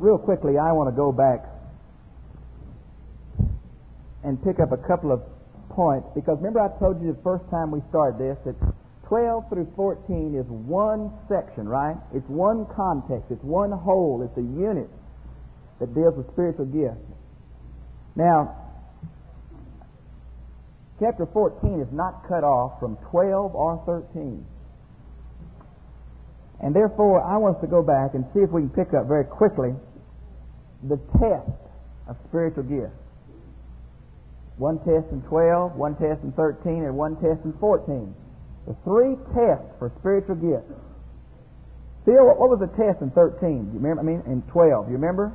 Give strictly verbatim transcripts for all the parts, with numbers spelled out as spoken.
real quickly, I want to go back and pick up a couple of points, because remember I told you the first time we started this that twelve through fourteen is one section, right? It's one context. It's one whole. It's a unit that deals with spiritual gifts. Now, chapter fourteen is not cut off from twelve or thirteen. And therefore, I want us to go back and see if we can pick up very quickly the test of spiritual gifts. One test in twelve, one test in thirteen, and one test in fourteen. The three tests for spiritual gifts. Phil, what was the test in thirteen? Do you remember? I mean, in twelve. Do you remember?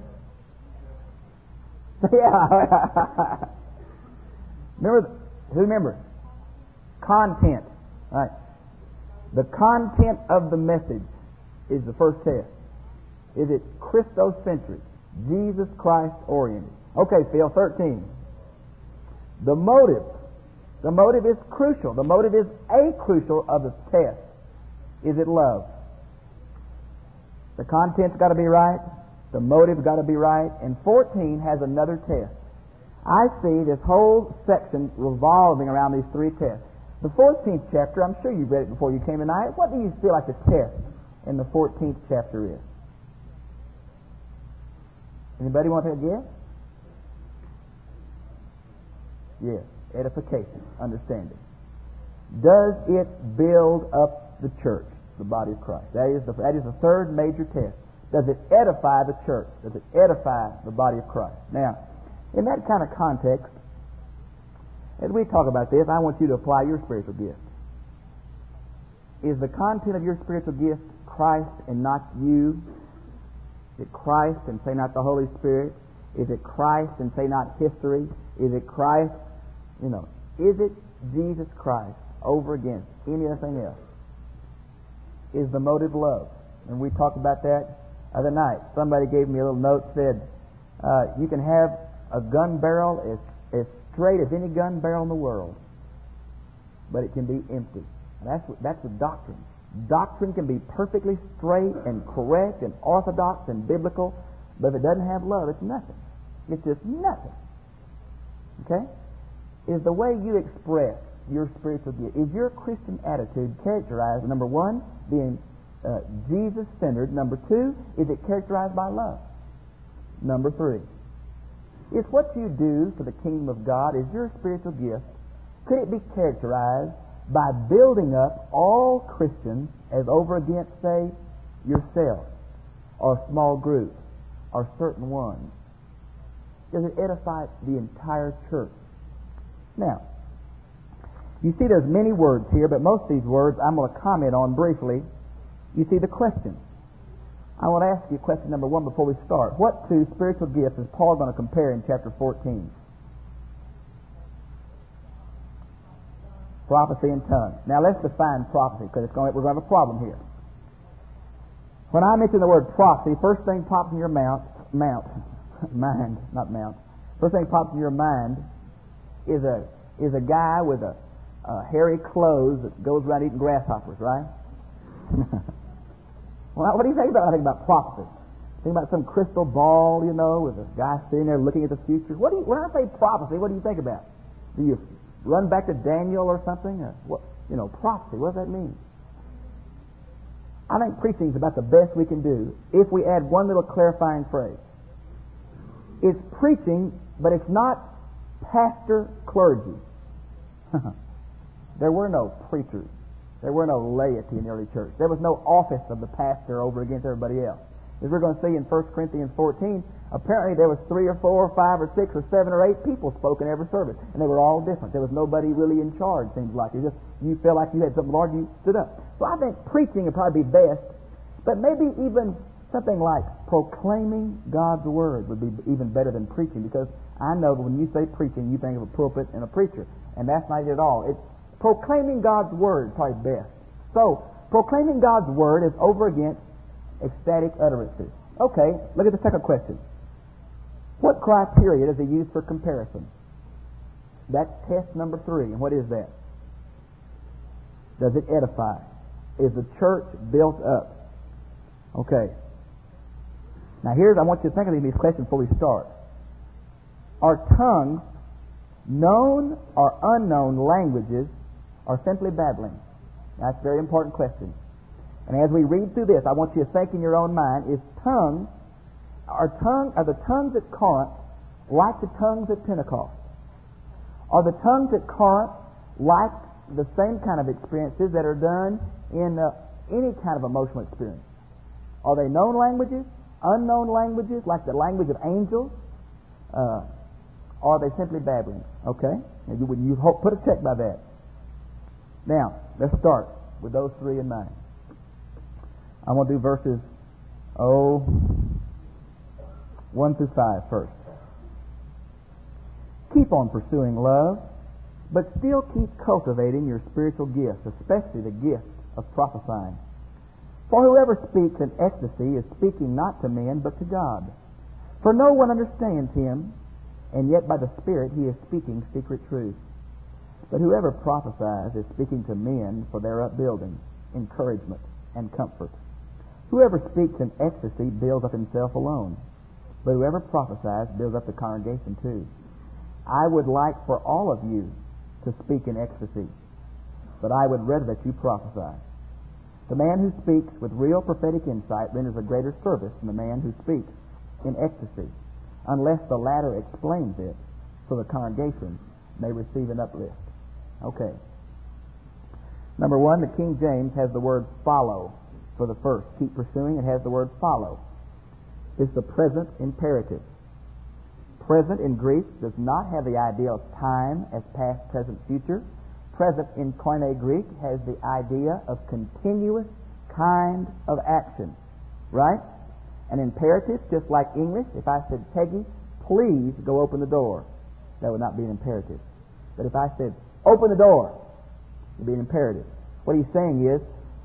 Yeah. Remember? Who remembers? Content. All right. The content of the message is the first test. Is it Christocentric, Jesus Christ oriented? Okay, Phil, thirteen. The motive. The motive is crucial. The motive is a crucial of the test. Is it love? The content's got to be right. The motive's got to be right. And fourteen has another test. I see this whole section revolving around these three tests. The fourteenth chapter, I'm sure you read it before you came tonight. What do you feel like the test in the fourteenth chapter is? Anybody want to guess? Yes, edification, understanding. Does it build up the church, the body of Christ? That is the, that is the third major test. Does it edify the church? Does it edify the body of Christ? Now, in that kind of context, as we talk about this, I want you to apply your spiritual gift. Is the content of your spiritual gift Christ and not you? Is it Christ and say not the Holy Spirit? Is it Christ and say not history? Is it Christ, you know, is it Jesus Christ over against anything else? Is the motive love? And we talked about that other night. Somebody gave me a little note, said, uh, you can have a gun barrel as, as straight as any gun barrel in the world, but it can be empty. And that's that's the doctrine. Doctrine can be perfectly straight and correct and orthodox and biblical, but if it doesn't have love, it's nothing. It's just nothing. Okay? Is the way you express your spiritual gift, is your Christian attitude characterized, number one, being uh, Jesus-centered? Number two, is it characterized by love? Number three, is what you do for the kingdom of God, is your spiritual gift, could it be characterized by building up all Christians as over against, say, yourself, or a small group, or certain ones? Does it edify the entire church? Now, you see there's many words here, but most of these words I'm going to comment on briefly. You see the question. I want to ask you question number one before we start. What two spiritual gifts is Paul going to compare in chapter fourteen? Prophecy and tongues. Now let's define prophecy, because it's going to, we're going to have a problem here. When I mention the word prophecy, first thing pops in your mouth, mount, mind, not mount. First thing pops in your mind is a is a guy with a, a hairy clothes that goes around eating grasshoppers, right? Well, what do you think about? I think about prophecy. Think about some crystal ball, you know, with a guy sitting there looking at the future. What do you, when I say prophecy, what do you think about? Do you run back to Daniel or something? Or what, you know, prophecy. What does that mean? I think preaching is about the best we can do if we add one little clarifying phrase. It's preaching, but it's not pastor clergy. There were no preachers. There were no laity in the early church. There was no office of the pastor over against everybody else. As we're going to see in First Corinthians fourteen, apparently there was three or four or five or six or seven or eight people spoke in every service, and they were all different. There was nobody really in charge, seems like. It just, you felt like you had something, Lord, you stood up. So I think preaching would probably be best, but maybe even something like proclaiming God's Word would be even better than preaching, because I know that when you say preaching, you think of a pulpit and a preacher, and that's not it at all. It's proclaiming God's Word, probably best. So, proclaiming God's Word is over against ecstatic utterances. Okay, look at the second question. What criteria does he use for comparison? That's test number three. And what is that? Does it edify? Is the church built up? Okay. Now here's, I want you to think of these questions before we start. Are tongues known or unknown languages or simply babbling? That's a very important question. And as we read through this, I want you to think in your own mind, is tongues, are, tongue, are the tongues at Corinth like the tongues at Pentecost? Are the tongues at Corinth like the same kind of experiences that are done in uh, any kind of emotional experience? Are they known languages, unknown languages, like the language of angels? Uh, or are they simply babbling? Okay? Now you, you hope, put a check by that. Now, let's start with those three in mind. I want to do verses, oh, one through five first. Keep on pursuing love, but still keep cultivating your spiritual gifts, especially the gift of prophesying. For whoever speaks in ecstasy is speaking not to men, but to God. For no one understands him, and yet by the Spirit he is speaking secret truths. But whoever prophesies is speaking to men for their upbuilding, encouragement, and comfort. Whoever speaks in ecstasy builds up himself alone, but whoever prophesies builds up the congregation too. I would like for all of you to speak in ecstasy, but I would rather that you prophesy. The man who speaks with real prophetic insight renders a greater service than the man who speaks in ecstasy, unless the latter explains it so the congregation may receive an uplift. Okay. Number one, the King James has the word follow for the first. Keep pursuing, it has the word follow. It's the present imperative. Present in Greek does not have the idea of time as past, present, future. Present in Koine Greek has the idea of continuous kind of action. Right? An imperative, just like English, if I said, Peggy, please go open the door, that would not be an imperative. But if I said, open the door, it would be an imperative. What he's saying is,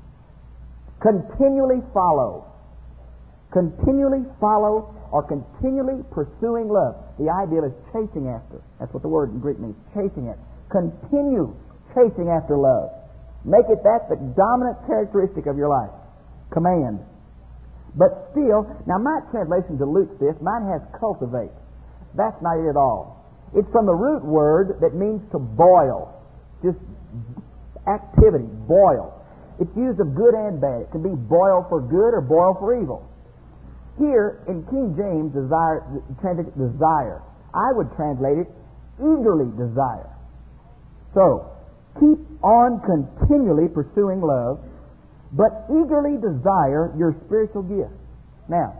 continually follow. Continually follow or continually pursuing love. The idea is chasing after. That's what the word in Greek means, chasing after. Continue chasing after love. Make it that the dominant characteristic of your life. Command. But still, now my translation dilutes this. Mine has cultivate. That's not it at all. It's from the root word that means to boil. Just activity, boil. It's used of good and bad. It can be boil for good or boil for evil. Here, in King James, desire, translate it desire. I would translate it eagerly desire. So, keep on continually pursuing love, but eagerly desire your spiritual gifts. Now,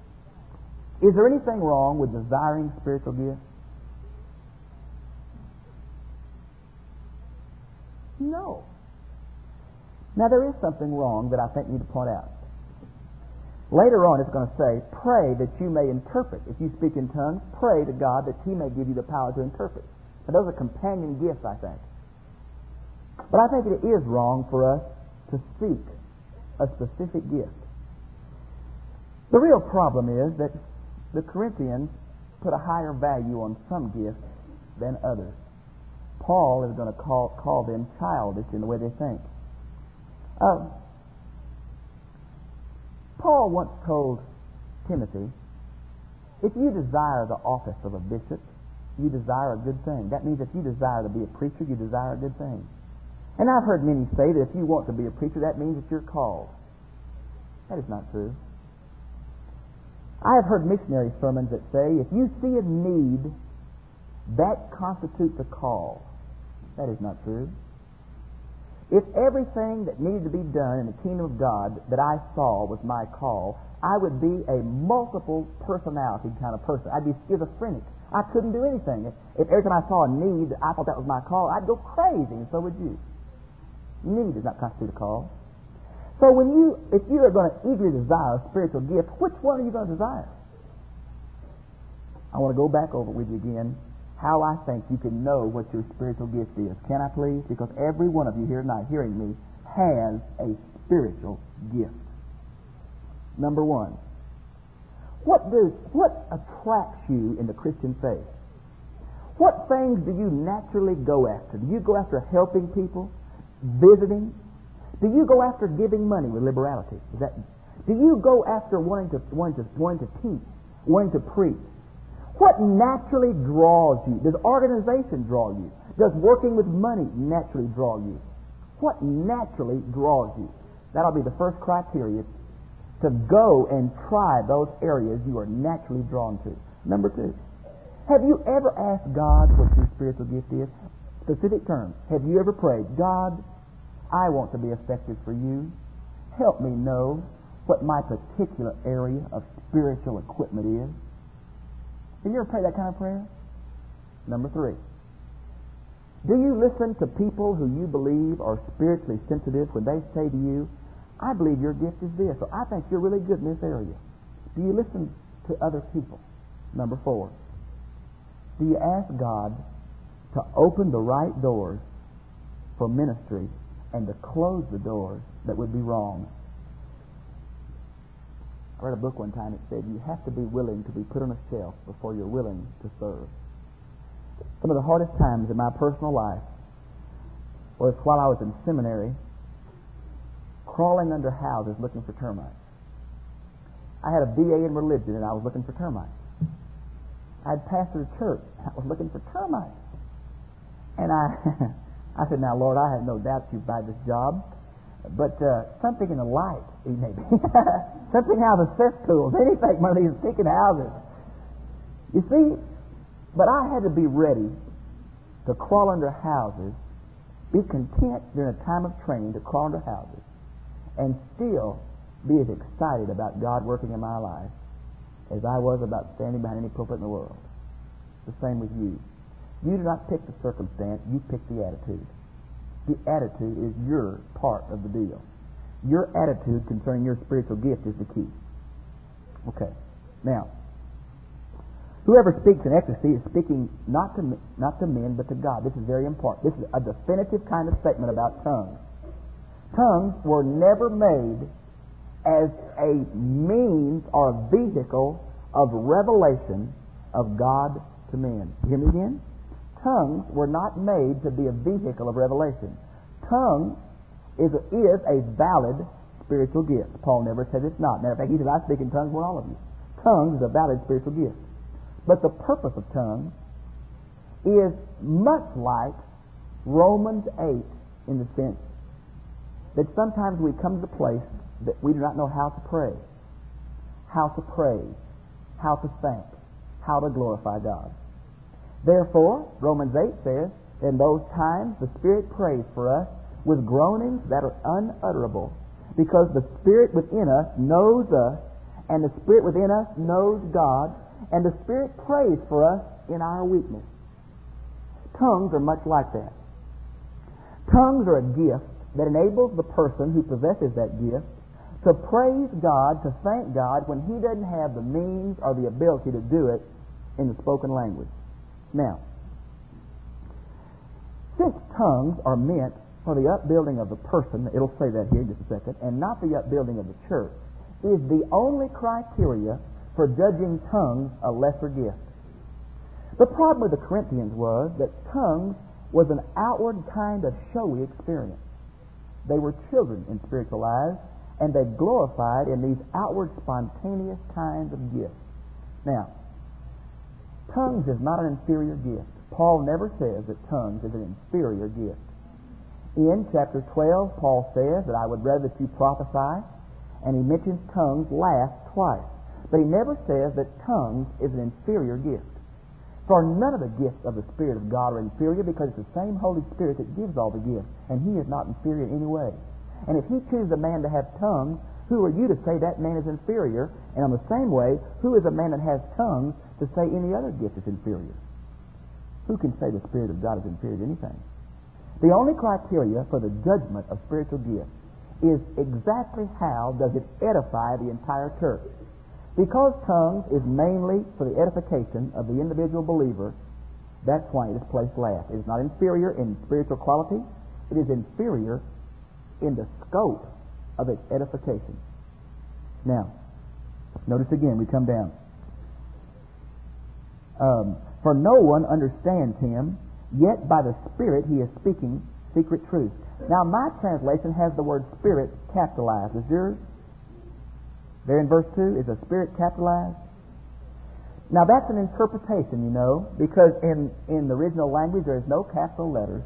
is there anything wrong with desiring spiritual gifts? No. Now, there is something wrong that I think you need to point out. Later on, it's going to say, pray that you may interpret. If you speak in tongues, pray to God that He may give you the power to interpret. Now, those are companion gifts, I think. But I think it is wrong for us to seek a specific gift. The real problem is that the Corinthians put a higher value on some gifts than others. Paul is going to call, call them childish in the way they think. Uh, Paul once told Timothy, if you desire the office of a bishop, you desire a good thing. That means if you desire to be a preacher, you desire a good thing. And I've heard many say that if you want to be a preacher, that means that you're called. That is not true. I have heard missionary sermons that say, if you see a need, that constitutes a call. That is not true. If everything that needed to be done in the kingdom of God that I saw was my call, I would be a multiple personality kind of person. I'd be schizophrenic. I couldn't do anything. If, if every time I saw a need, I thought that was my call, I'd go crazy, and so would you. Need does not constitute a call. So when you, if you are going to eagerly desire a spiritual gift, which one are you going to desire? I want to go back over with you again how I think you can know what your spiritual gift is. Can I please? Because every one of you here tonight hearing me has a spiritual gift. Number one, what does what attracts you in the Christian faith? What things do you naturally go after? Do you go after helping people, visiting? Do you go after giving money with liberality? Is that Do you go after wanting to, wanting to, wanting to teach, wanting to preach? What naturally draws you? Does organization draw you? Does working with money naturally draw you? What naturally draws you? That'll be the first criteria to go and try those areas you are naturally drawn to. Number two, have you ever asked God what your spiritual gift is? Specific terms. Have you ever prayed, God, I want to be effective for you. Help me know what my particular area of spiritual equipment is. Have you ever prayed that kind of prayer? Number three, do you listen to people who you believe are spiritually sensitive when they say to you, I believe your gift is this, or I think you're really good in this area? Do you listen to other people? Number four, do you ask God to open the right doors for ministry and to close the doors that would be wrong? I read a book one time that said you have to be willing to be put on a shelf before you're willing to serve. Some of the hardest times in my personal life was while I was in seminary, crawling under houses looking for termites. I had a B A in religion and I was looking for termites. I'd pastored a church. I was looking for termites. And I I said, now, Lord, I have no doubt you by this job, but uh, something in the light, maybe. Something out of the cesspools, anything, one of these stinking houses. You see, but I had to be ready to crawl under houses, be content during a time of training to crawl under houses, and still be as excited about God working in my life as I was about standing behind any pulpit in the world. The same with you. You do not pick the circumstance, you pick the attitude. The attitude is your part of the deal. Your attitude concerning your spiritual gift is the key. Okay. Now, whoever speaks in ecstasy is speaking not to not to men, but to God. This is very important. This is a definitive kind of statement about tongues. Tongues were never made as a means or a vehicle of revelation of God to men. You hear me again? Tongues were not made to be a vehicle of revelation. Tongue is a, is a valid spiritual gift. Paul never said it's not. Matter of fact, he said, I speak in tongues more than all of you. Tongues is a valid spiritual gift. But the purpose of tongues is much like Romans eight in the sense that sometimes we come to the place that we do not know how to pray, how to praise, how to thank, how to glorify God. Therefore, Romans eight says, in those times the Spirit prays for us with groanings that are unutterable, because the Spirit within us knows us, and the Spirit within us knows God, and the Spirit prays for us in our weakness. Tongues are much like that. Tongues are a gift that enables the person who possesses that gift to praise God, to thank God, when he doesn't have the means or the ability to do it in the spoken language. Now, since tongues are meant for the upbuilding of the person, it'll say that here in just a second, and not the upbuilding of the church, is the only criteria for judging tongues a lesser gift. The problem with the Corinthians was that tongues was an outward kind of showy experience. They were children in spiritual lives, and they glorified in these outward spontaneous kinds of gifts. Now, tongues is not an inferior gift. Paul never says that tongues is an inferior gift. In chapter twelve, Paul says that I would rather that you prophesy, and he mentions tongues last twice. But he never says that tongues is an inferior gift. For none of the gifts of the Spirit of God are inferior, because it's the same Holy Spirit that gives all the gifts, and he is not inferior in any way. And if he chooses a man to have tongues, who are you to say that man is inferior? And in the same way, who is a man that has tongues to say any other gift is inferior? Who can say the Spirit of God is inferior to anything? The only criteria for the judgment of spiritual gifts is exactly how does it edify the entire church. Because tongues is mainly for the edification of the individual believer, that's why it is placed last. It is not inferior in spiritual quality. It is inferior in the scope of its edification. Now, notice again, we come down. Um, For no one understands him, yet by the Spirit he is speaking secret truth. Now, my translation has the word Spirit capitalized. Is yours? There in verse two, is the Spirit capitalized? Now that's an interpretation, you know, because in, in the original language there is no capital letters.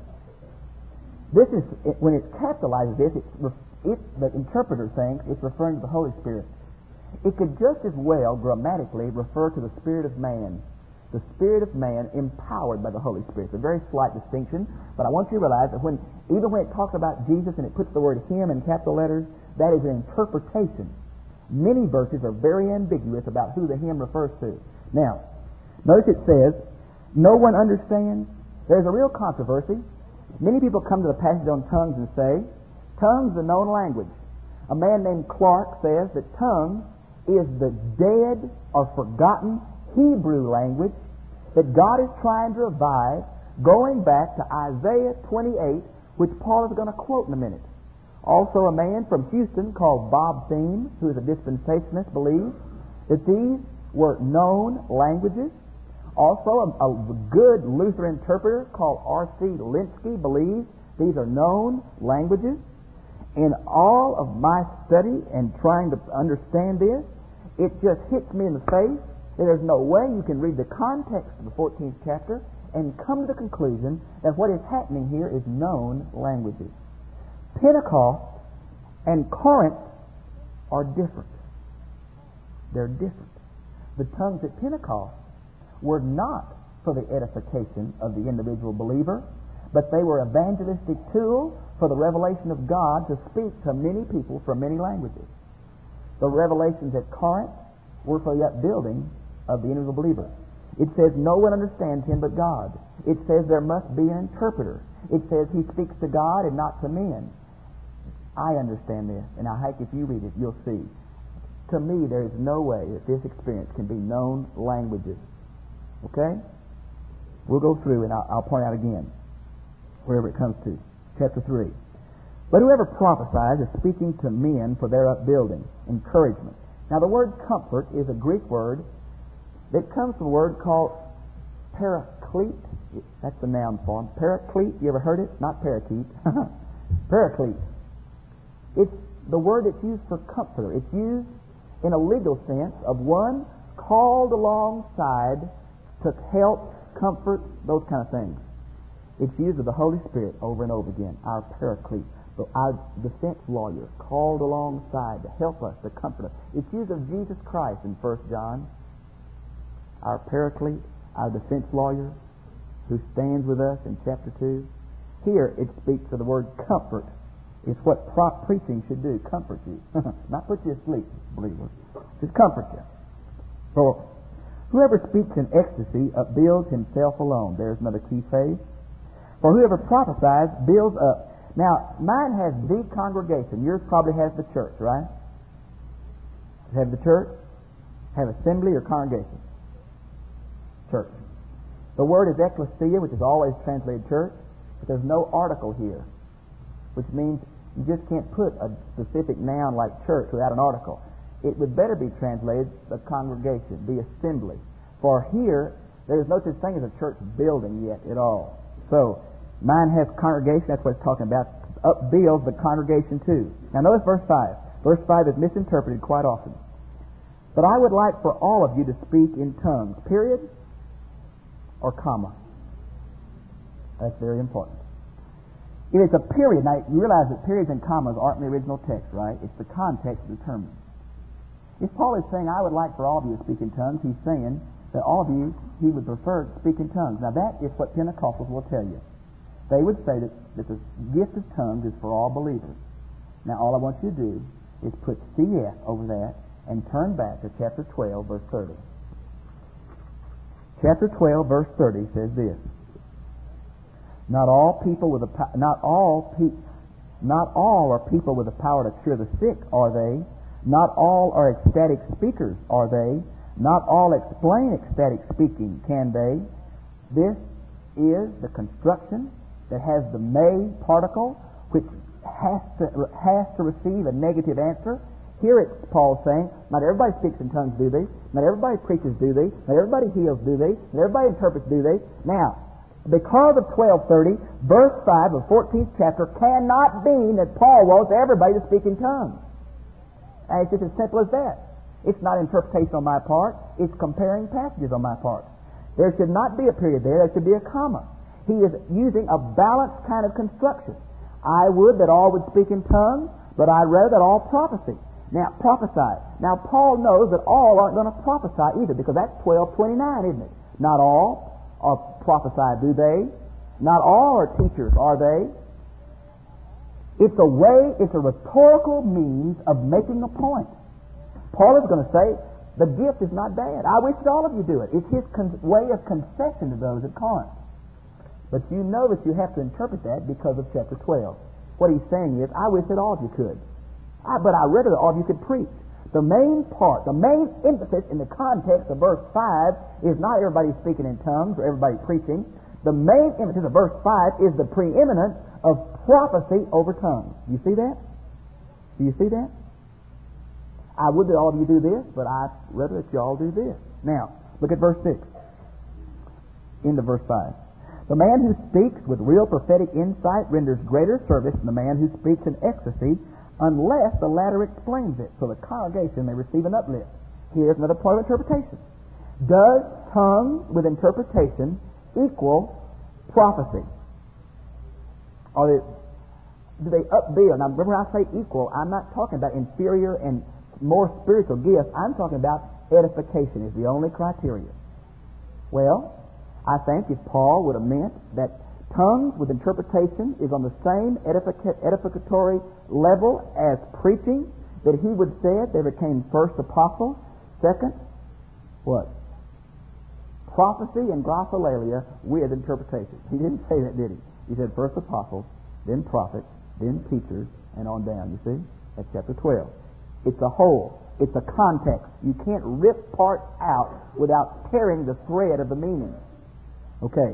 This is, when it capitalizes this, it's, it, the interpreter thinks it's referring to the Holy Spirit. It could just as well grammatically refer to the spirit of man. The spirit of man empowered by the Holy Spirit. It's a very slight distinction, but I want you to realize that when, even when it talks about Jesus and it puts the word him in capital letters, that is an interpretation. Many verses are very ambiguous about who the him refers to. Now, notice it says, no one understands. There's a real controversy. Many people come to the passage on tongues and say, tongues is a known language. A man named Clark says that tongues is the dead or forgotten Hebrew language that God is trying to revive, going back to Isaiah twenty-eight, which Paul is going to quote in a minute. Also, a man from Houston called Bob Thiem, who is a dispensationalist, believes that these were known languages. Also, a, a good Lutheran interpreter called R C Linsky believes these are known languages. In all of my study and trying to understand this, it just hits me in the face that there's no way you can read the context of the fourteenth chapter and come to the conclusion that what is happening here is known languages. Pentecost and Corinth are different. They're different. The tongues at Pentecost were not for the edification of the individual believer, but they were evangelistic tools for the revelation of God to speak to many people from many languages. The revelations at Corinth were for the upbuilding of the individual believer. It says no one understands him but God. It says there must be an interpreter. It says he speaks to God and not to men. I understand this, and I hope if you read it, you'll see. To me, there is no way that this experience can be known languages. Okay? We'll go through, and I'll, I'll point out again, wherever it comes to. Chapter three. But whoever prophesies is speaking to men for their upbuilding, encouragement. Now, the word comfort is a Greek word that comes from a word called paraclete. That's the noun form. Paraclete, you ever heard it? Not parakeet. Paraclete. It's the word that's used for comforter. It's used in a legal sense of one called alongside to help, comfort, those kind of things. It's used of the Holy Spirit over and over again. Our paraclete, our defense lawyer, called alongside to help us, to comfort us. It's used of Jesus Christ in First John. Our paraclete, our defense lawyer, who stands with us in chapter two. Here it speaks of the word comfort. It's what prop preaching should do, comfort you. Not put you asleep, believers. Just comfort you. For whoever speaks in ecstasy upbuilds himself alone. There's another key phrase. For whoever prophesies builds up. Now, mine has the congregation. Yours probably has the church, right? Have the church? Have assembly or congregation? Church. The word is ecclesia, which is always translated church, but there's no article here, which means you just can't put a specific noun like church without an article. It would better be translated the congregation, the assembly. For here, there is no such thing as a church building yet at all. So, mine has congregation, that's what it's talking about. Upbuilds the congregation too. Now notice verse five. Verse five is misinterpreted quite often. But I would like for all of you to speak in tongues, period or comma. That's very important. If it's a period, now you realize that periods and commas aren't in the original text, right? It's the context that determines. If Paul is saying, I would like for all of you to speak in tongues, he's saying that all of you, he would prefer to speak in tongues. Now that is what Pentecostals will tell you. They would say that, that the gift of tongues is for all believers. Now all I want you to do is put C F over that and turn back to chapter twelve, verse thirty. Chapter twelve, verse thirty says this: Not all people with the not all pe- not all are people with the power to cure the sick, are they? Not all are ecstatic speakers, are they? Not all explain ecstatic speaking, can they? This is the construction that has the may particle, which has to has to receive a negative answer. Here it's Paul saying, not everybody speaks in tongues, do they? Not everybody preaches, do they? Not everybody heals, do they? Not everybody interprets, do they? Now, because of twelve thirty, verse five of the fourteenth chapter cannot mean that Paul wants everybody to speak in tongues. And it's just as simple as that. It's not interpretation on my part. It's comparing passages on my part. There should not be a period there. There should be a comma. He is using a balanced kind of construction. I would that all would speak in tongues, but I'd rather that all prophesy. Now, prophesy. Now, Paul knows that all aren't going to prophesy either, because that's twelve twenty-nine, isn't it? Not all are prophesy, do they? Not all are teachers, are they? It's a way, it's a rhetorical means of making a point. Paul is going to say, the gift is not bad. I wish that all of you do it. It's his con- way of concession to those at Corinth. But you know that you have to interpret that because of chapter twelve. What he's saying is, I wish that all of you could. I, but I rather that all of you could preach. The main part, the main emphasis in the context of verse five is not everybody speaking in tongues or everybody preaching. The main emphasis of verse five is the preeminence of prophecy over tongues. Do you see that? Do you see that? I would that all of you do this, but I'd rather that you all do this. Now, look at verse six. Into verse five. The man who speaks with real prophetic insight renders greater service than the man who speaks in ecstasy, unless the latter explains it, so the congregation may receive an uplift. Here's another part of interpretation. Does tongues with interpretation equal prophecy? Or do they upbuild? Now remember, when I say equal, I'm not talking about inferior and more spiritual gifts. I'm talking about edification is the only criteria. Well, I think if Paul would have meant that tongues with interpretation is on the same edific- edificatory level as preaching, that he would say it, they became first apostles, second, what? Prophecy and glossolalia with interpretation. He didn't say that, did he? He said first apostles, then prophets, then teachers, and on down, you see? That's chapter twelve. It's a whole. It's a context. You can't rip parts out without tearing the thread of the meaning. Okay.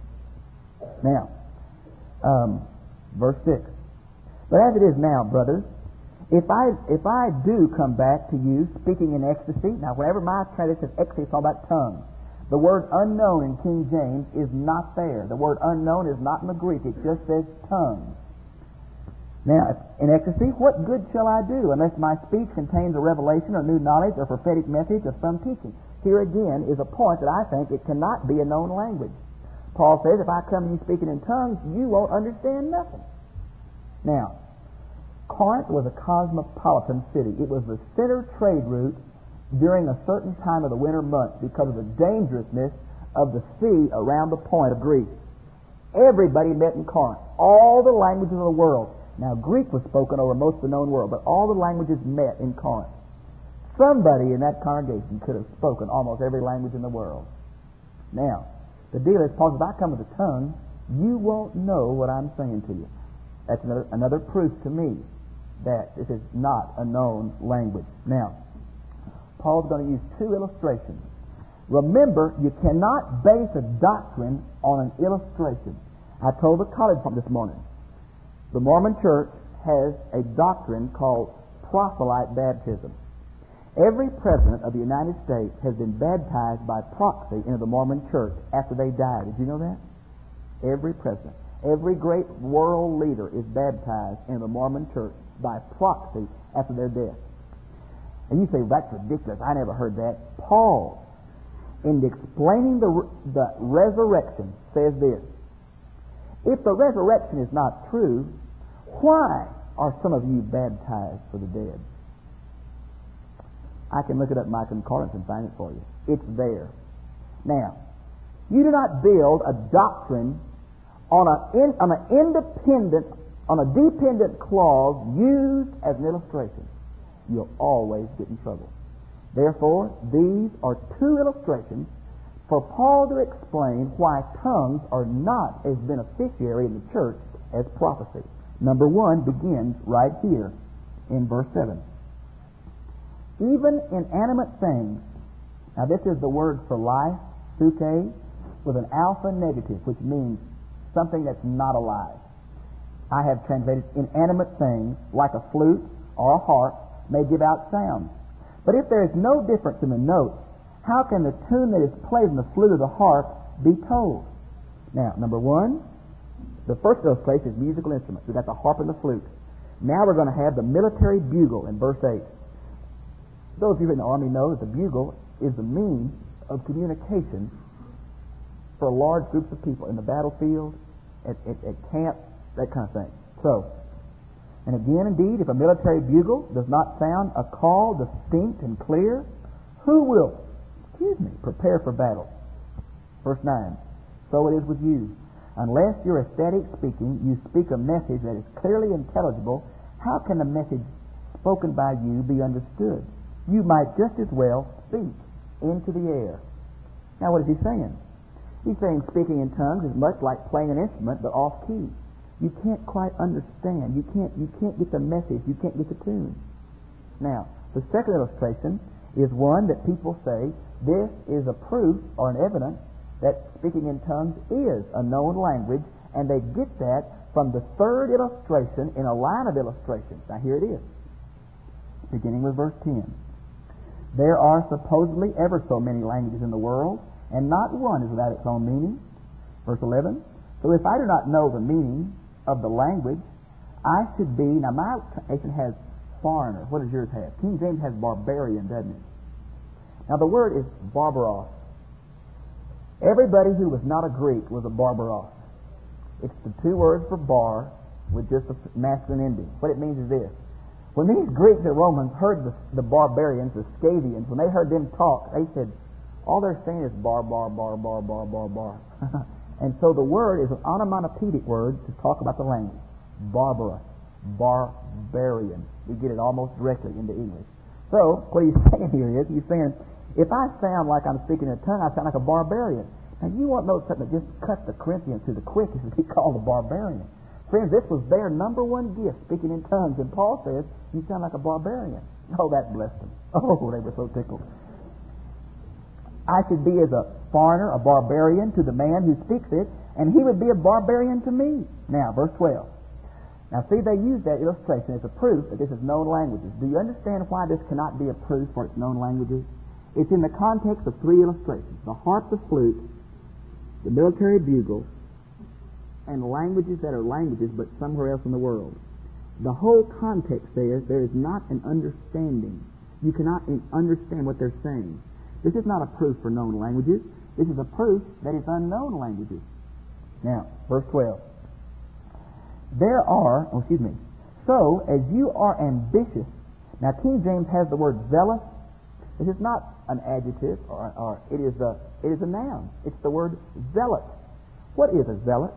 Now, um, verse six. But as it is now, brothers, if I if I do come back to you speaking in ecstasy, now whenever my translation says ecstasy, it's all about tongues. The word unknown in King James is not there. The word unknown is not in the Greek. It just says tongues. Now, in ecstasy, what good shall I do unless my speech contains a revelation or new knowledge or prophetic message of some teaching? Here again is a point that I think it cannot be a known language. Paul says, if I come to you speaking in tongues, you won't understand nothing. Now, Corinth was a cosmopolitan city. It was the center trade route during a certain time of the winter months because of the dangerousness of the sea around the point of Greece. Everybody met in Corinth. All the languages of the world. Now, Greek was spoken over most of the known world, but all the languages met in Corinth. Somebody in that congregation could have spoken almost every language in the world. Now, the deal is, Paul says, if I come with a tongue, you won't know what I'm saying to you. That's another, another proof to me that this is not a known language. Now, Paul's going to use two illustrations. Remember, you cannot base a doctrine on an illustration. I told the college this morning, the Mormon Church has a doctrine called proselyte baptism. Every president of the United States has been baptized by proxy into the Mormon Church after they died. Did you know that? Every president. Every great world leader is baptized in the Mormon Church by proxy after their death. And you say, that's ridiculous. I never heard that. Paul, in explaining the, the resurrection, says this. If the resurrection is not true, why are some of you baptized for the dead? I can look it up in my concordance and find it for you. It's there. Now, you do not build a doctrine on, a in, on an independent, on a dependent clause used as an illustration. You'll always get in trouble. Therefore, these are two illustrations for Paul to explain why tongues are not as beneficiary in the church as prophecy. Number one begins right here in verse seven. Even inanimate things. Now this is the word for life, psuche, with an alpha negative, which means something that's not alive. I have translated inanimate things, like a flute or a harp, may give out sound. But if there is no difference in the notes, how can the tune that is played in the flute or the harp be told? Now, number one, the first illustration is musical instruments. We've got the harp and the flute. Now we're going to have the military bugle in verse eight. Those of you in the Army know that the bugle is the means of communication for large groups of people in the battlefield, at, at, at camp, that kind of thing. So, and again, indeed, if a military bugle does not sound a call distinct and clear, who will, excuse me, prepare for battle? Verse nine. So it is with you. Unless you're aesthetic speaking, you speak a message that is clearly intelligible, how can the message spoken by you be understood? You might just as well speak into the air. Now what is he saying? He's saying speaking in tongues is much like playing an instrument but off key. You can't quite understand. You can't you can't get the message. You can't get the tune. Now, the second illustration is one that people say this is a proof or an evidence that speaking in tongues is a known language, and they get that from the third illustration in a line of illustrations. Now here it is, beginning with verse ten. There are supposedly ever so many languages in the world, and not one is without its own meaning. Verse eleven. So if I do not know the meaning of the language, I should be, now my translation has foreigner. What does yours have? King James has barbarian, doesn't it? Now the word is barbaros. Everybody who was not a Greek was a barbaros. It's the two words for bar with just a masculine ending. What it means is this. When these Greeks and Romans heard the, the barbarians, the Scavians, when they heard them talk, they said, all they're saying is bar, bar, bar, bar, bar, bar, bar. And so the word is an onomatopoeic word to talk about the language. Barbarous. Barbarian. We get it almost directly into English. So, what he's saying here is, he's saying, if I sound like I'm speaking in a tongue, I sound like a barbarian. Now, you want to know something that just cut the Corinthians to the quick is to be called a barbarian. Friends, this was their number one gift, speaking in tongues. And Paul says, you sound like a barbarian. Oh, that blessed them. Oh, they were so tickled. I should be as a foreigner, a barbarian to the man who speaks it, and he would be a barbarian to me. Now, verse twelve. Now, see, they use that illustration as a proof that this is known languages. Do you understand why this cannot be a proof for its known languages? It's in the context of three illustrations. The harp, the flute, the military bugle, and languages that are languages but somewhere else in the world. The whole context says there is not an understanding. You cannot understand what they're saying. This is not a proof for known languages. This is a proof that it's unknown languages. Now, verse twelve. There are, oh, excuse me, so as you are ambitious. Now, King James has the word zealous. This is not an adjective, or, or it is a it is a noun. It's the word zealot. What is a zealot?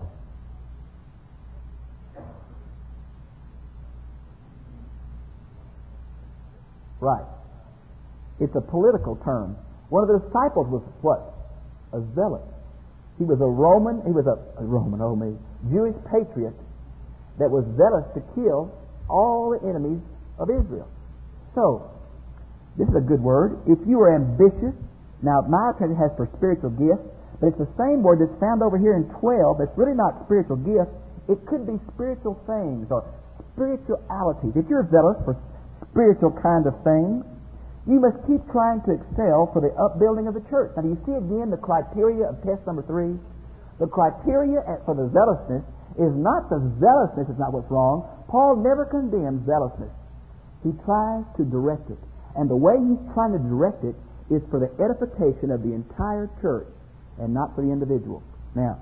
Right. It's a political term. One of the disciples was what? A zealot. He was a Roman, he was a, a Roman, oh me, Jewish patriot that was zealous to kill all the enemies of Israel. So, this is a good word. If you are ambitious, now my opinion has for spiritual gifts, but it's the same word that's found over here in twelve that's really not spiritual gifts. It could be spiritual things or spirituality. If you're zealous for spiritual kind of things, you must keep trying to excel for the upbuilding of the church. Now, do you see again the criteria of test number three? The criteria for the zealousness is not the zealousness is not what's wrong. Paul never condemns zealousness. He tries to direct it. And the way he's trying to direct it is for the edification of the entire church and not for the individual. Now,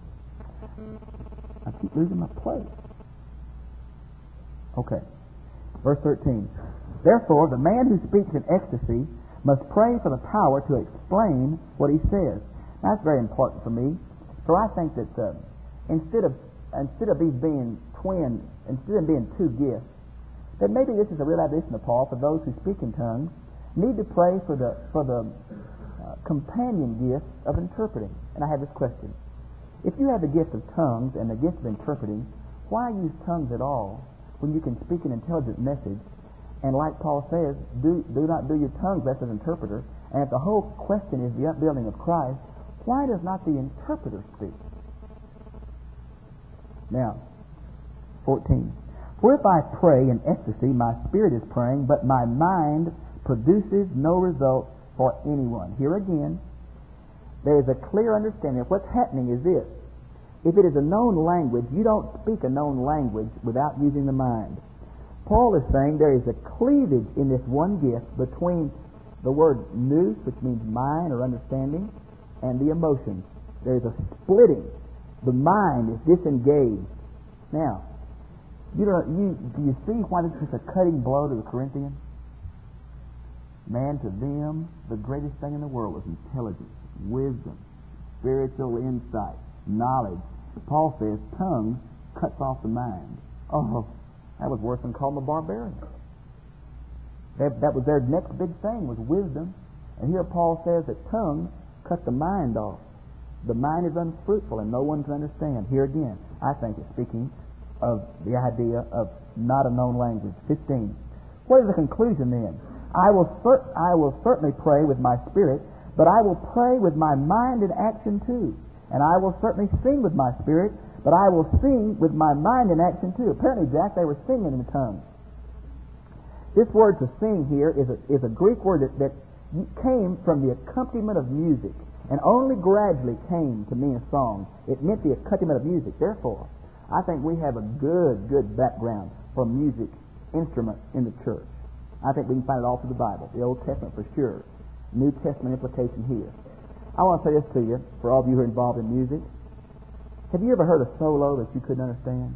I keep losing my place. Okay. Verse thirteen. Therefore, the man who speaks in ecstasy must pray for the power to explain what he says. Now, that's very important for me. So I think that uh, instead of instead of these being twin, instead of being two gifts, that maybe this is a real addition of Paul for those who speak in tongues need to pray for the for the uh, companion gift of interpreting. And I have this question: if you have the gift of tongues and the gift of interpreting, why use tongues at all when you can speak an intelligent message? And like Paul says, do do not do your tongues lest as interpreter. And if the whole question is the upbuilding of Christ, why does not the interpreter speak? Now, fourteen. For if I pray in ecstasy, my spirit is praying, but my mind produces no result for anyone. Here again, there is a clear understanding of what's happening is this. If it is a known language, you don't speak a known language without using the mind. Paul is saying there is a cleavage in this one gift between the word nous, which means mind or understanding, and the emotions. There is a splitting. The mind is disengaged. Now, you know, you do you see why this is a cutting blow to the Corinthians? Man, to them, the greatest thing in the world was intelligence, wisdom, spiritual insight, knowledge. Paul says tongues cuts off the mind. Oh, that was worse than calling them a barbarian. That, that was their next big thing, was wisdom. And here Paul says that tongues cut the mind off. The mind is unfruitful and no one can understand. Here again, I think it's speaking of the idea of not a known language. fifteen. What is the conclusion then? I will, cer- I will certainly pray with my spirit, but I will pray with my mind in action too. And I will certainly sing with my spirit, but I will sing with my mind in action too. Apparently, Jack, they were singing in tongues. This word to sing here is a, is a Greek word that, that came from the accompaniment of music and only gradually came to mean a song. It meant the accompaniment of music. Therefore, I think we have a good, good background for music instruments in the church. I think we can find it all through the Bible, the Old Testament for sure. New Testament implication here. I want to say this to you, for all of you who are involved in music. Have you ever heard a solo that you couldn't understand?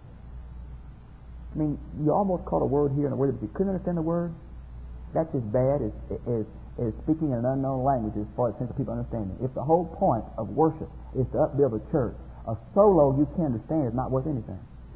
I mean, you almost caught a word here and a word that you couldn't understand the word. That's as bad as, as, as speaking in an unknown language as far as sense of people understanding. If the whole point of worship is to upbuild a church, a solo you can't understand is not worth anything.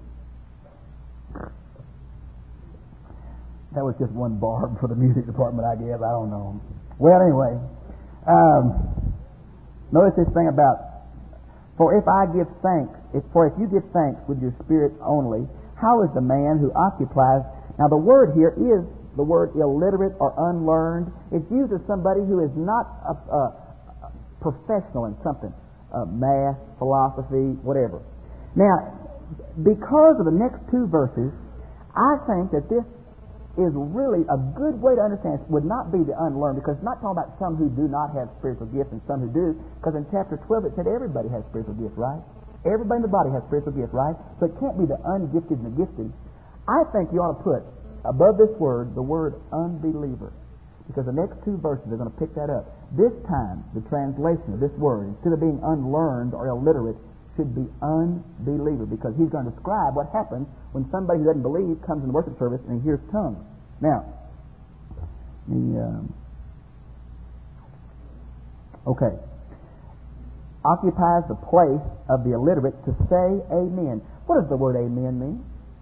That was just one barb for the music department, I guess. I don't know. Well, anyway, um, notice this thing about, for if I give thanks, if, for if you give thanks with your spirit only, how is the man who occupies? Now, the word here is the word illiterate or unlearned. It's used of somebody who is not a, a, a professional in something, uh, math, philosophy, whatever. Now, because of the next two verses, I think that this is really a good way to understand. It would not be the unlearned, because it's not talking about some who do not have spiritual gifts and some who do, because in chapter twelve it said everybody has spiritual gifts, right? Everybody in the body has spiritual gifts, right? So it can't be the ungifted and the gifted. I think you ought to put above this word the word unbeliever, because the next two verses are going to pick that up. This time, the translation of this word, instead of being unlearned or illiterate, should be unbeliever, because he's going to describe what happens when somebody who doesn't believe comes in the worship service and he hears tongues. Now, the um, okay, occupies the place of the illiterate to say amen. What does the word amen mean?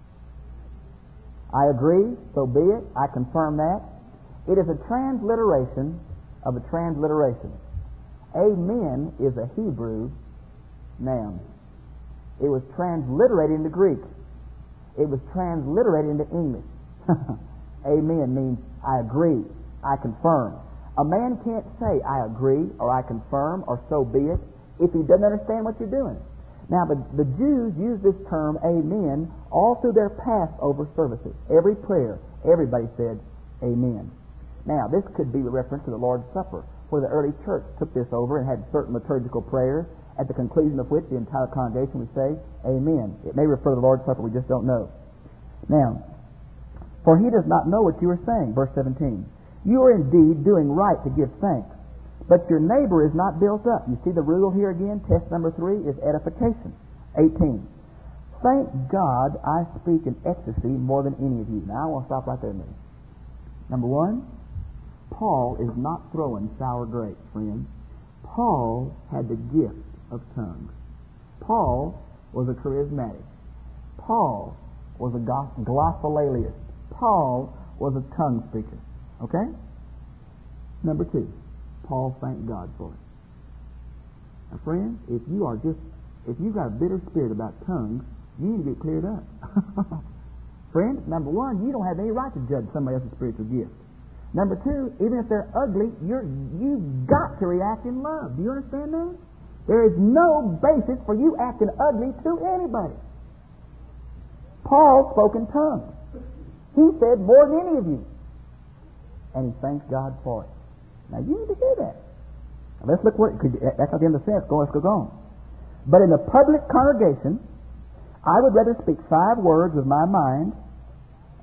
I agree, so be it. I confirm that. It is a transliteration of a transliteration. Amen is a Hebrew noun. It was transliterated into Greek. It was transliterated into English. Amen means I agree, I confirm. A man can't say I agree or I confirm or so be it if he doesn't understand what you're doing. Now, the, the Jews use this term amen all through their Passover services. Every prayer, everybody said amen. Now, this could be a reference to the Lord's Supper, where the early church took this over and had certain liturgical prayers, at the conclusion of which the entire congregation would say amen. It may refer to the Lord's Supper, we just don't know. Now, for he does not know what you are saying, verse seventeen. You are indeed doing right to give thanks, but your neighbor is not built up. You see the rule here again? Test number three is edification. eighteen. Thank God I speak in ecstasy more than any of you. Now I want to stop right there a minute. Number one, Paul is not throwing sour grapes, friends. Paul had the gift of tongues. Paul was a charismatic. Paul was a glossolalia. Paul was a tongue speaker. Okay? Number two, Paul thanked God for it. Now, friends, if you are just, if you've got a bitter spirit about tongues, you need to get cleared up. Friends, number one, you don't have any right to judge somebody else's spiritual gift. Number two, even if they're ugly, you're, you've got to react in love. Do you understand that? There is no basis for you acting ugly to anybody. Paul spoke in tongues. He said more than any of you. And he thanks God for it. Now you need to hear that. Now let's look what, that's not the end of the sentence. Go, let's go on. But in the public congregation, I would rather speak five words with my mind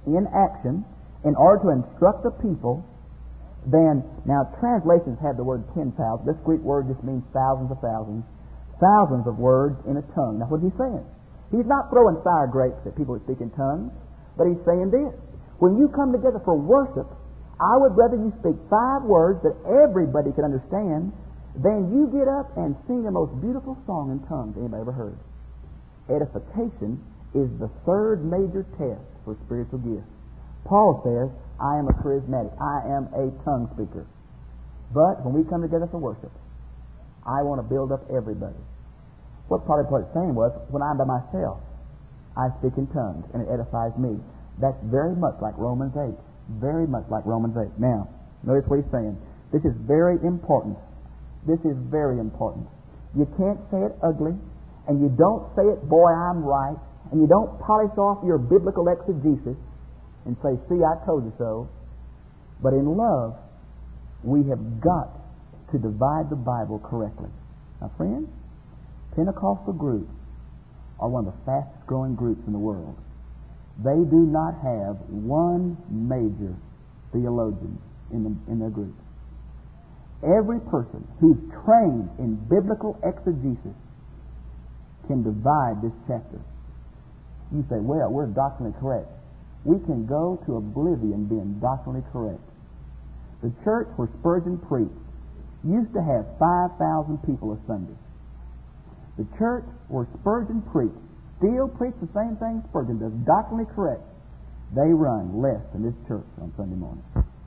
in action in order to instruct the people, then, now translations have the word ten thousand. This Greek word just means thousands of thousands. Thousands of words in a tongue. Now what is he saying? He's not throwing sour grapes at people who speak in tongues, but he's saying this. When you come together for worship, I would rather you speak five words that everybody can understand than you get up and sing the most beautiful song in tongues anybody ever heard. Edification is the third major test for spiritual gifts. Paul says, I am a charismatic. I am a tongue speaker. But when we come together for worship, I want to build up everybody. What Paul was saying was, when I'm by myself, I speak in tongues, and it edifies me. That's very much like Romans eight. Very much like Romans eight. Now, notice what he's saying. This is very important. This is very important. You can't say it ugly, and you don't say it, boy, I'm right, and you don't polish off your biblical exegesis and say, see, I told you so. But in love, we have got to divide the Bible correctly. Now, friends, Pentecostal groups are one of the fastest growing groups in the world. They do not have one major theologian in, the, in their group. Every person who's trained in biblical exegesis can divide this chapter. You say, well, we're doctrinally correct. We can go to oblivion being doctrinally correct. The church where Spurgeon preached used to have five thousand people a Sunday. The church where Spurgeon preached still preach the same thing Spurgeon does, doctrinally correct. They run less than this church on Sunday morning.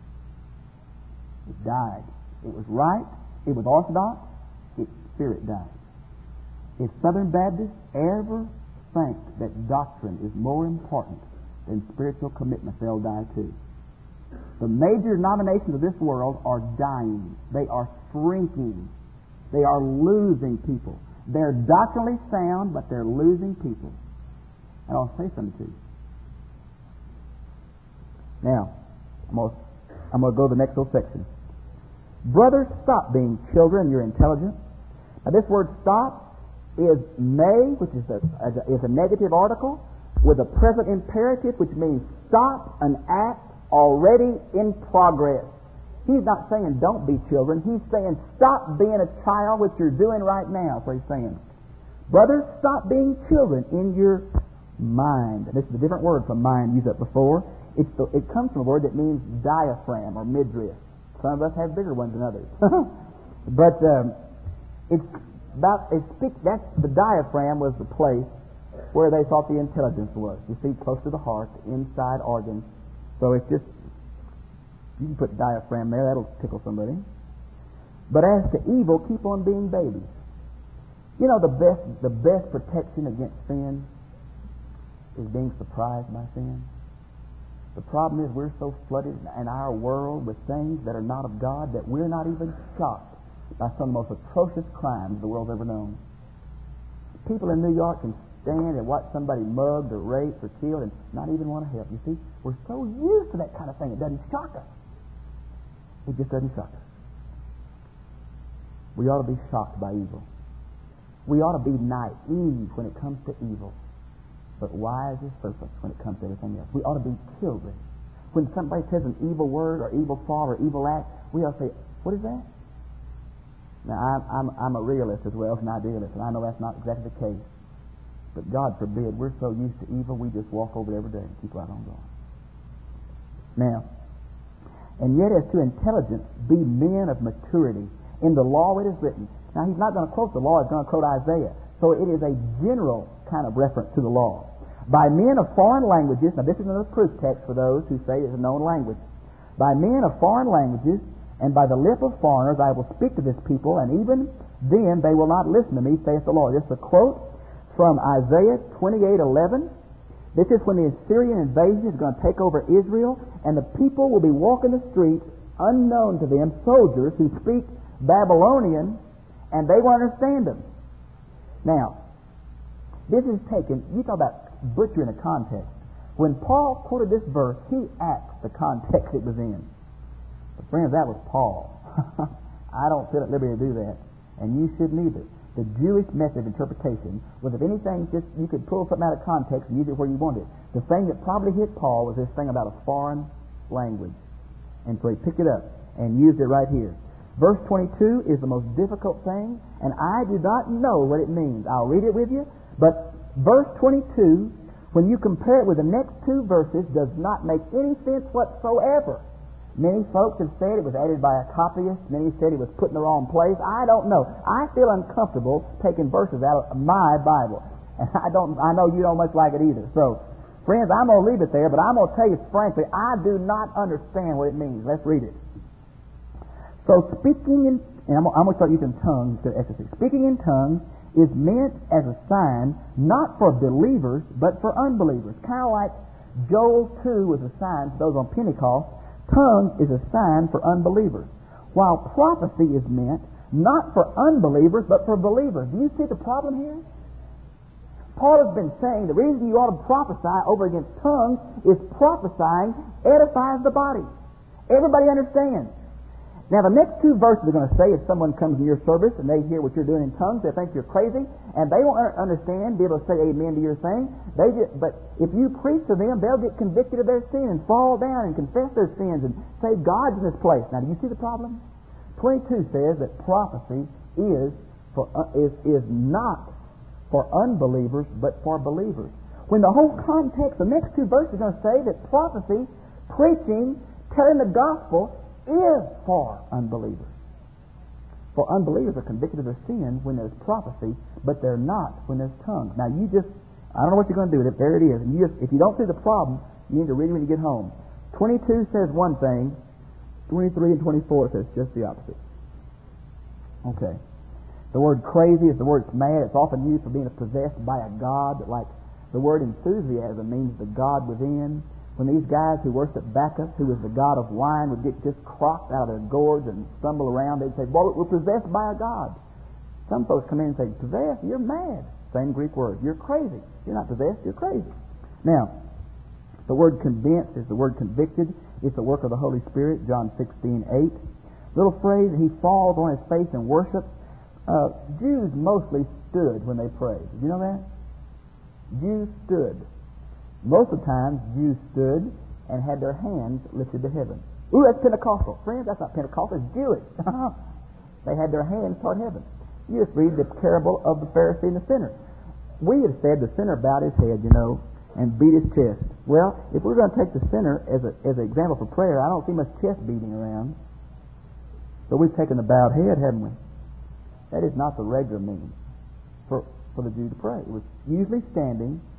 It died. It was right. It was orthodox. Its spirit died. If Southern Baptists ever think that doctrine is more important than spiritual commitment, they'll die too. The major denominations of this world are dying. They are shrinking. They are losing people. They're doctrinally sound, but they're losing people. And I'll say something to you. Now, I'm going to, I'm going to go to the next little section. Brothers, stop being children. You're intelligent. Now, this word stop is may, which is a, is a negative article, with a present imperative, which means stop an act already in progress. He's not saying don't be children. He's saying stop being a child, which you're doing right now. That's what he's saying. Brothers, stop being children in your mind. This is a different word from mind used up before. It's the, it comes from a word that means diaphragm or midriff. Some of us have bigger ones than others. But um, it's about, it speaks, that's, the diaphragm was the place where they thought the intelligence was. You see, close to the heart, the inside organ. So it's just, you can put diaphragm there, that'll tickle somebody. But as to evil, keep on being babies. You know, the best the best protection against sin is being surprised by sin. The problem is we're so flooded in our world with things that are not of God that we're not even shocked by some of the most atrocious crimes the world's ever known. People in New York can stand and watch somebody mugged or raped or killed and not even want to help. You see, we're so used to that kind of thing, it doesn't shock us. It just doesn't shock us. We ought to be shocked by evil. We ought to be naive when it comes to evil, but wise as serpents when it comes to everything else. We ought to be children. When somebody says an evil word or evil thought or evil act, we ought to say, what is that? Now, I'm, I'm, I'm a realist as well as an idealist, and I know that's not exactly the case. But God forbid, we're so used to evil, we just walk over it every day and keep right on going. Now, and yet as to intelligence, be men of maturity. In the law it is written. Now, he's not going to quote the law, he's going to quote Isaiah. So it is a general kind of reference to the law. By men of foreign languages, now this is another proof text for those who say it's a known language. By men of foreign languages and by the lip of foreigners I will speak to this people, and even then they will not listen to me, saith the Lord. This is a quote from Isaiah twenty-eight eleven. This is when the Assyrian invasion is going to take over Israel, and the people will be walking the streets, unknown to them, soldiers who speak Babylonian, and they won't understand them. Now, this is taken, you talk about butchering a context. When Paul quoted this verse, he axed the context it was in. But friends, that was Paul. I don't feel at liberty to do that. and you shouldn't either. The Jewish method of interpretation was, if anything, just you could pull something out of context and use it where you wanted. The thing that probably hit Paul was this thing about a foreign language. And so he picked it up and used it right here. Verse twenty-two is the most difficult thing, and I do not know what it means. I'll read it with you, but verse twenty-two, when you compare it with the next two verses, does not make any sense whatsoever. Many folks have said it was added by a copyist. Many said it was put in the wrong place. I don't know. I feel uncomfortable taking verses out of my Bible. And I don't. I know you don't much like it either. So, friends, I'm going to leave it there, but I'm going to tell you frankly, I do not understand what it means. Let's read it. So, speaking in, and I'm, I'm going to start using tongues to exercise. Speaking in tongues is meant as a sign not for believers, but for unbelievers. Kind of like Joel two was a sign for those on Pentecost. Tongues is a sign for unbelievers, while prophecy is meant not for unbelievers, but for believers. Do you see the problem here? Paul has been saying the reason you ought to prophesy over against tongues is prophesying edifies the body. Everybody understands. Now, the next two verses are going to say, if someone comes in your service and they hear what you're doing in tongues, they think you're crazy, and they won't understand, be able to say amen to your thing. They just, but if you preach to them, they'll get convicted of their sin and fall down and confess their sins and say, God's in this place. Now, do you see the problem? twenty-two says that prophecy is for uh, is is not for unbelievers, but for believers. When the whole context, the next two verses are going to say that prophecy, preaching, telling the gospel, is for unbelievers. For unbelievers are convicted of their sin when there's prophecy, but they're not when there's tongues. Now you just, I don't know what you're going to do with it. There it is. And you just, if you don't see the problem, you need to read it when you get home. twenty-two says one thing, twenty-three and twenty-four says just the opposite. Okay. The word crazy is the word mad. It's often used for being possessed by a god, like the word enthusiasm means the God within. When these guys who worship Bacchus, who was the god of wine, would get just crocked out of their gourds and stumble around, they'd say, well, we're possessed by a god. Some folks come in and say, possessed? You're mad. Same Greek word. You're crazy. You're not possessed, you're crazy. Now, the word convinced is the word convicted. It's the work of the Holy Spirit, John sixteen eight. Little phrase, he falls on his face and worships. Uh, Jews mostly stood when they prayed. Did you know that? Jews stood. Most of the time, Jews stood and had their hands lifted to heaven. Ooh, that's Pentecostal. Friends, that's not Pentecostal, it's Jewish. They had their hands toward heaven. You just read the parable of the Pharisee and the sinner. We have said the sinner bowed his head, you know, and beat his chest. Well, if we're going to take the sinner as a, as an example for prayer, I don't see much chest beating around. So we've taken the bowed head, haven't we? That is not the regular means for, for the Jew to pray. It was usually standing